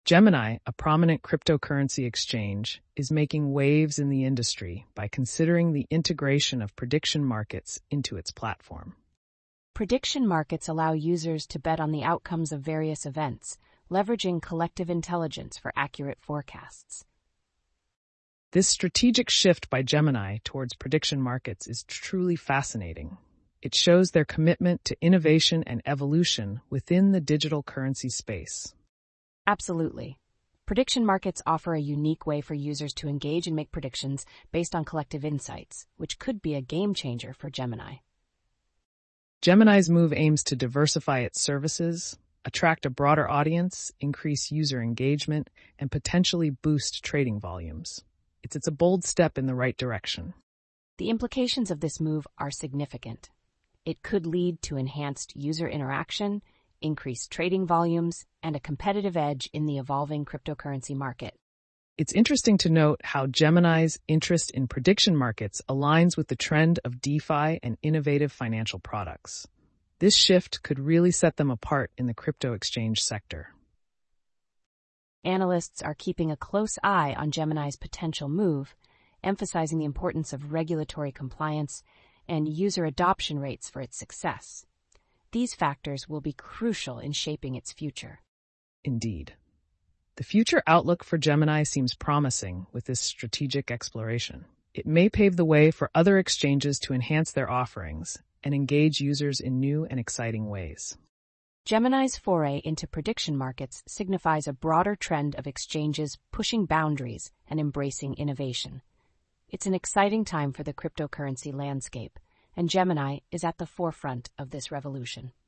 Gemini, a prominent cryptocurrency exchange, is making waves in the industry by considering the integration of prediction markets into its platform. Prediction markets allow users to bet on the outcomes of various events, leveraging collective intelligence for accurate forecasts. This strategic shift by Gemini towards prediction markets is truly fascinating. It shows their commitment to innovation and evolution within the digital currency space. Absolutely. Prediction markets offer a unique way for users to engage and make predictions based on collective insights, which could be a game changer for Gemini. Gemini's move aims to diversify its services, attract a broader audience, increase user engagement, and potentially boost trading volumes. It's a bold step in the right direction. The implications of this move are significant. It could lead to enhanced user interaction, increased trading volumes, and a competitive edge in the evolving cryptocurrency market. It's interesting to note how Gemini's interest in prediction markets aligns with the trend of DeFi and innovative financial products. This shift could really set them apart in the crypto exchange sector. Analysts are keeping a close eye on Gemini's potential move, emphasizing the importance of regulatory compliance and user adoption rates for its success. These factors will be crucial in shaping its future. Indeed. The future outlook for Gemini seems promising with this strategic exploration. It may pave the way for other exchanges to enhance their offerings and engage users in new and exciting ways. Gemini's foray into prediction markets signifies a broader trend of exchanges pushing boundaries and embracing innovation. It's an exciting time for the cryptocurrency landscape, and Gemini is at the forefront of this revolution.